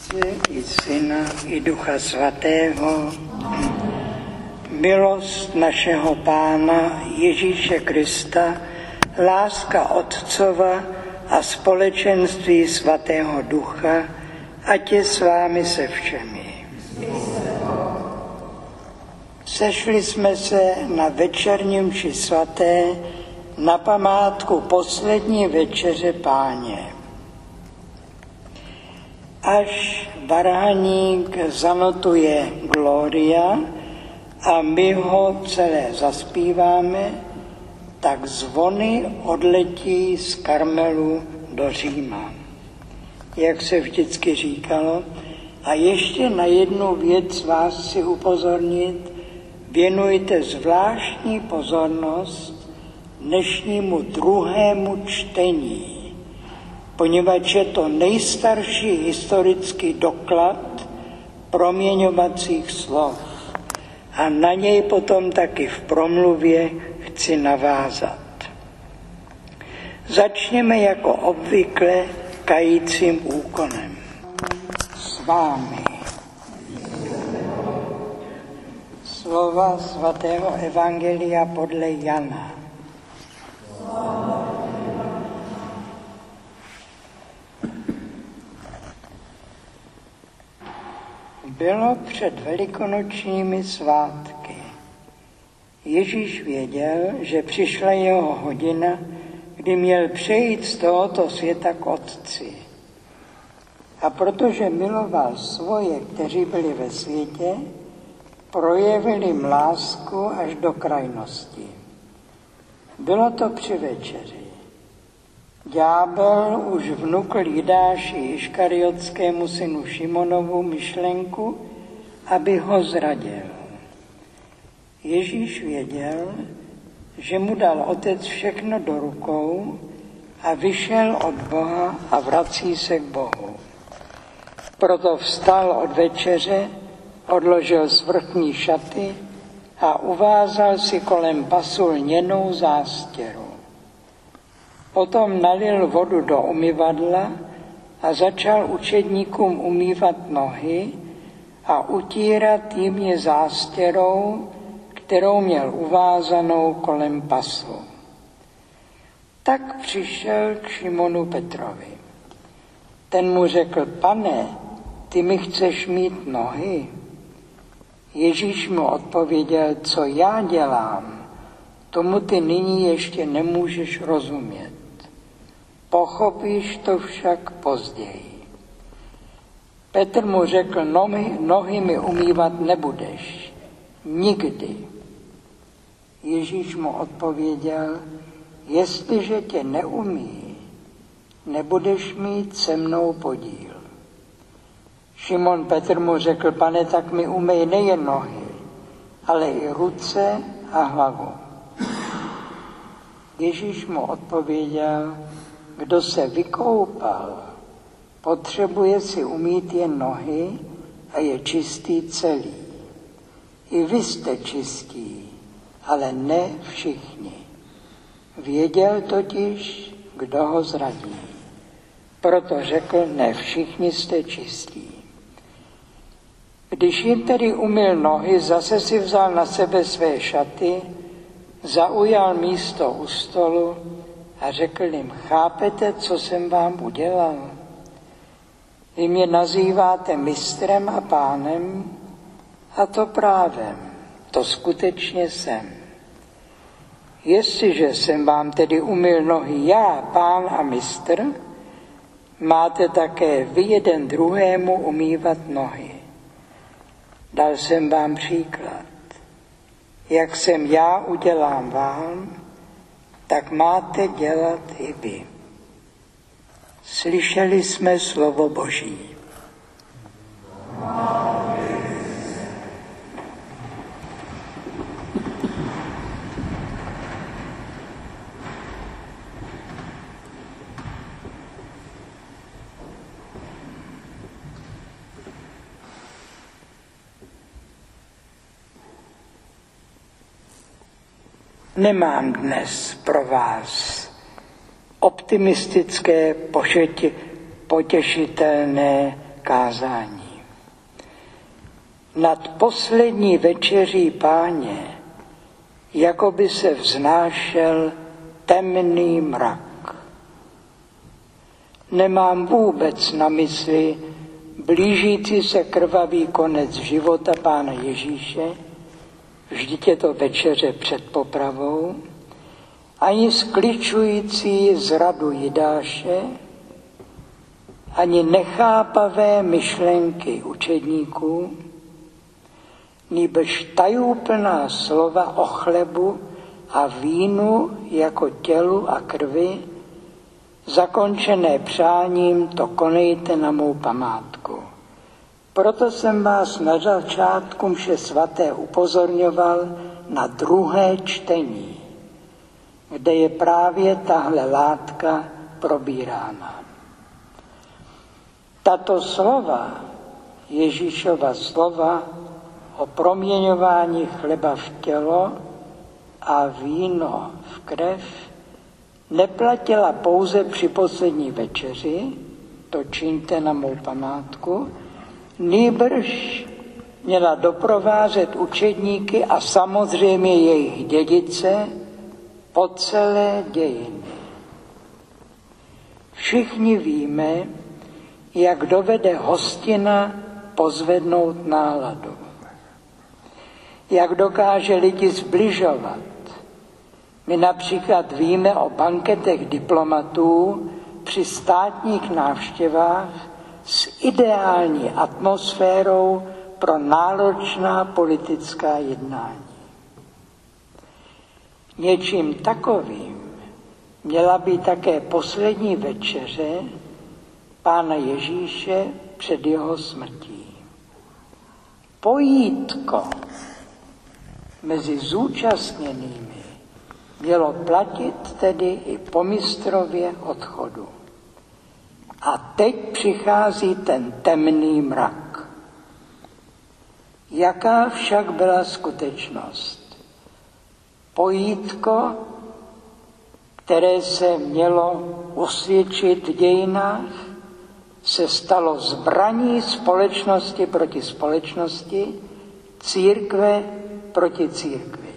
Otce i Syna i Ducha Svatého. Milost našeho Pána Ježíše Krista, láska Otcova a společenství Svatého Ducha, ať je s vámi se všemi. Sešli jsme se na večerní mši svaté na památku poslední večeře Páně. Až varhaník zanotuje Gloria a my ho celé zaspíváme, tak zvony odletí z Karmelu do Říma, jak se vždycky říkalo. A ještě na jednu věc vás chci upozornit, věnujte zvláštní pozornost dnešnímu druhému čtení, poněvadž je to nejstarší historický doklad proměňovacích slov a na něj potom taky v promluvě chci navázat. Začněme jako obvykle kajícím úkonem. S vámi slova svatého evangelia podle Jana. Bylo před velikonočními svátky. Ježíš věděl, že přišla jeho hodina, kdy měl přejít z tohoto světa k Otci. A protože miloval svoje, kteří byli ve světě, projevil jim lásku až do krajnosti. Bylo to při večeři. Ďábel už vnukl Jidáši Iškariotskému synu Šimonovu myšlenku, aby ho zradil. Ježíš věděl, že mu dal Otec všechno do rukou a vyšel od Boha a vrací se k Bohu. Proto vstal od večeře, odložil svrchní šaty a uvázal si kolem pasu lněnou zástěru. Potom nalil vodu do umyvadla a začal učedníkům umývat nohy a utírat jim zástěrou, kterou měl uvázanou kolem pasu. Tak přišel k Šimonu Petrovi. Ten mu řekl: Pane, ty mi chceš mít nohy? Ježíš mu odpověděl: Co já dělám, tomu ty nyní ještě nemůžeš rozumět. Pochopíš to však později. Petr mu řekl: Nohy mi umývat nebudeš. Nikdy. Ježíš mu odpověděl: Jestliže tě neumí, nebudeš mít se mnou podíl. Šimon Petr mu řekl: Pane, tak mi umej nejen nohy, ale i ruce a hlavu. Ježíš mu odpověděl: Kdo se vykoupal, potřebuje si umýt jen nohy a je čistý celý. I vy jste čistí, ale ne všichni. Věděl totiž, kdo ho zradí. Proto řekl: Ne všichni jste čistí. Když jim tedy umyl nohy, zase si vzal na sebe své šaty, zaujal místo u stolu a řekl jim: Chápete, co jsem vám udělal? Vy mě nazýváte mistrem a pánem, a to právem, to skutečně jsem. Jestliže jsem vám tedy umyl nohy já, pán a mistr, máte také vy jeden druhému umývat nohy. Dal jsem vám příklad. Jak jsem já udělám vám, tak máte dělat i vy. Slyšeli jsme slovo Boží. Nemám dnes pro vás optimistické, potěšitelné kázání. Nad poslední večeří Páně jako by se vznášel temný mrak. Nemám vůbec na mysli blížící se krvavý konec života Pána Ježíše, vždyť je to večeře před popravou, ani skličující zradu Jidáše, ani nechápavé myšlenky učedníků, nýbrž tajúplná slova o chlebu a vínu jako tělu a krvi, zakončené přáním, to konejte na mou památku. Proto jsem vás na začátku mše svaté upozorňoval na druhé čtení, kde je právě tahle látka probírána. Tato slova, Ježíšova slova o proměňování chleba v tělo a víno v krev, neplatila pouze při poslední večeři, to čiňte na mou památku, nýbrž měla doprovázet učedníky a samozřejmě jejich dědice po celé dějiny. Všichni víme, jak dovede hostina pozvednout náladu. Jak dokáže lidi zbližovat. My například víme o banketech diplomatů při státních návštěvách s ideální atmosférou pro náročná politická jednání. Něčím takovým měla být také poslední večeře Pána Ježíše před jeho smrtí. Pojítko mezi zúčastněnými mělo platit tedy i po mistrově odchodu. A teď přichází ten temný mrak. Jaká však byla skutečnost? Pojítko, které se mělo osvědčit v dějinách, se stalo zbraní společnosti proti společnosti, církve proti církvi.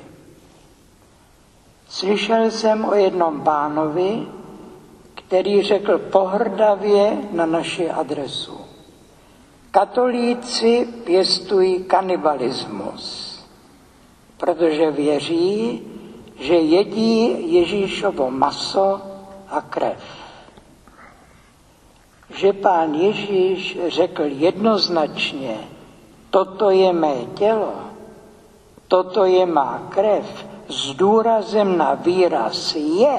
Slyšel jsem o jednom pánovi, který řekl pohrdavě na naši adresu. Katolíci pěstují kanibalismus, protože věří, že jedí Ježíšovo maso a krev. Že Pán Ježíš řekl jednoznačně, toto je mé tělo, toto je má krev, s důrazem na výraz je,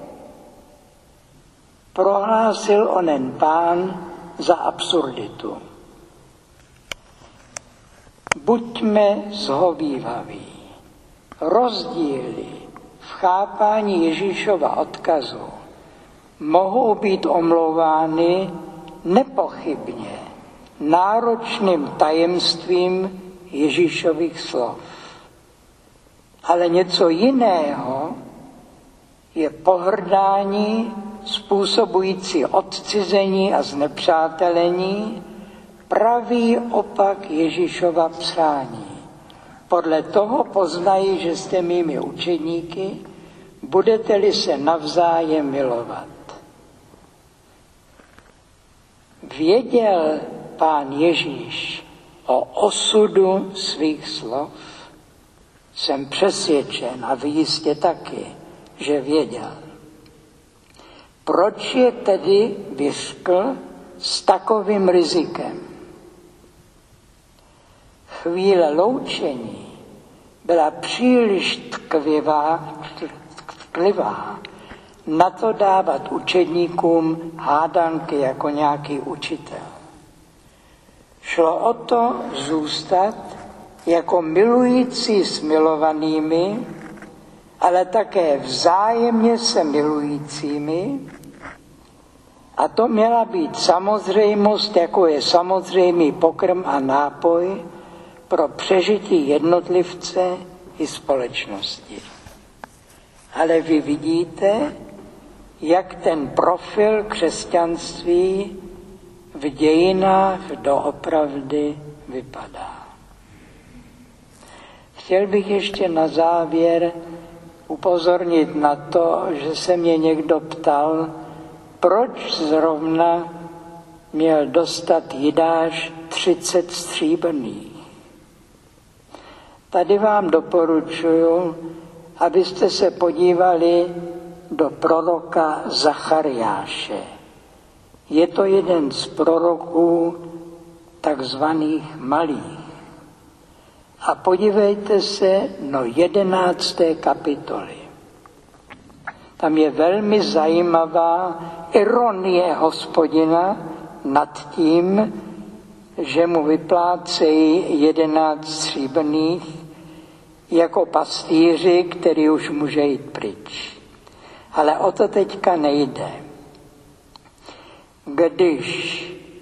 prohlásil onen Pán za absurditu. Buďme zhovývaví. Rozdíly v chápání Ježíšova odkazu mohou být omlouvány nepochybně náročným tajemstvím Ježíšových slov. Ale něco jiného je pohrdání způsobující odcizení a znepřátelení, pravý opak Ježíšova přání. Podle toho poznají, že jste mými učedníky, budete-li se navzájem milovat. Věděl Pán Ježíš o osudu svých slov? Jsem přesvědčen, a vy jistě taky, že věděl. Proč je tedy vyřkl s takovým rizikem? Chvíle loučení byla příliš tklivá na to dávat učedníkům hádanky jako nějaký učitel. Šlo o to zůstat jako milující s milovanými, ale také vzájemně se milujícími, a to měla být samozřejmost, jako je samozřejmý pokrm a nápoj pro přežití jednotlivce i společnosti. Ale vy vidíte, jak ten profil křesťanství v dějinách doopravdy vypadá. Chtěl bych ještě na závěr upozornit na to, že se mě někdo ptal, proč zrovna měl dostat Jidáš 30 stříbrných. Tady vám doporučuji, abyste se podívali do proroka Zachariáše. Je to jeden z proroků takzvaných malých. A podívejte se do 11. kapitoly. Tam je velmi zajímavá ironie Hospodina nad tím, že mu vyplácejí 11 stříbrných jako pastýři, který už může jít pryč. Ale o to teďka nejde. Když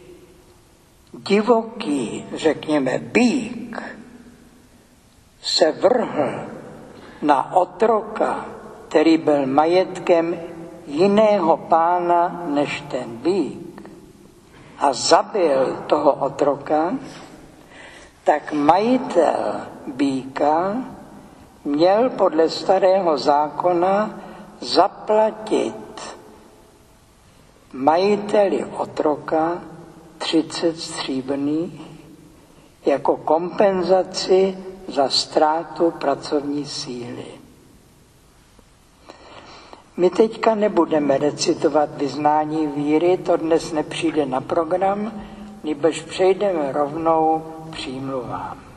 divoký, řekněme, býk se vrhl na otroka, který byl majetkem jiného pána než ten býk, a zabil toho otroka, tak majitel býka měl podle starého zákona zaplatit majiteli otroka 30 stříbrných jako kompenzaci za ztrátu pracovní síly. My teďka nebudeme recitovat vyznání víry, to dnes nepřijde na program, nýbrž přejdeme rovnou k přímluvám.